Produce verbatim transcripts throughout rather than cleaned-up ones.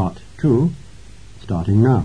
Part two, starting now.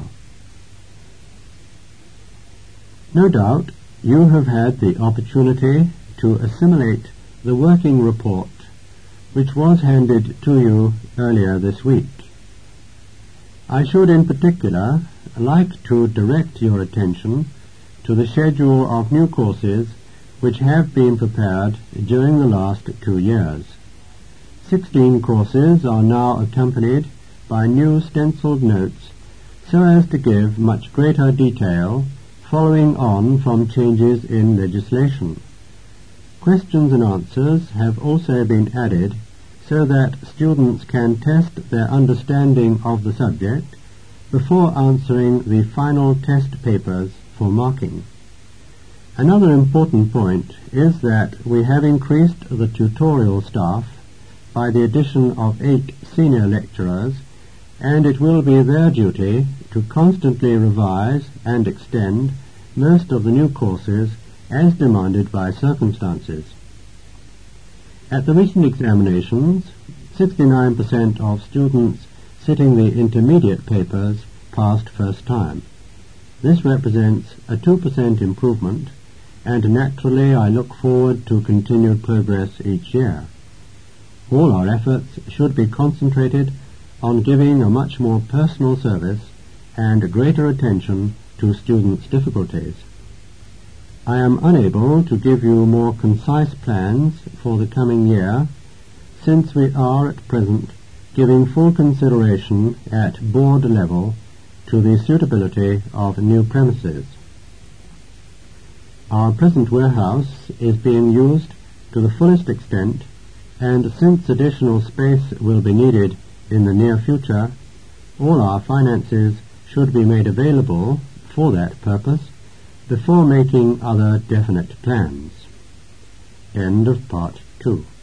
No doubt you have had the opportunity to assimilate the working report which was handed to you earlier this week. I should in particular like to direct your attention to the schedule of new courses which have been prepared during the last two years. Sixteen courses are now accompanied by new stenciled notes so as to give much greater detail following on from changes in legislation. Questions and answers have also been added so that students can test their understanding of the subject before answering the final test papers for marking. Another important point is that we have increased the tutorial staff by the addition of eight senior lecturers, and it will be their duty to constantly revise and extend most of the new courses as demanded by circumstances. At the recent examinations, sixty-nine percent of students sitting the intermediate papers passed first time. This represents a two percent improvement, and naturally I look forward to continued progress each year. All our efforts should be concentrated on giving a much more personal service and greater attention to students' difficulties. I am unable to give you more concise plans for the coming year, since we are at present giving full consideration at board level to the suitability of new premises. Our present warehouse is being used to the fullest extent, and since additional space will be needed in the near future, all our finances should be made available for that purpose before making other definite plans. End of Part two.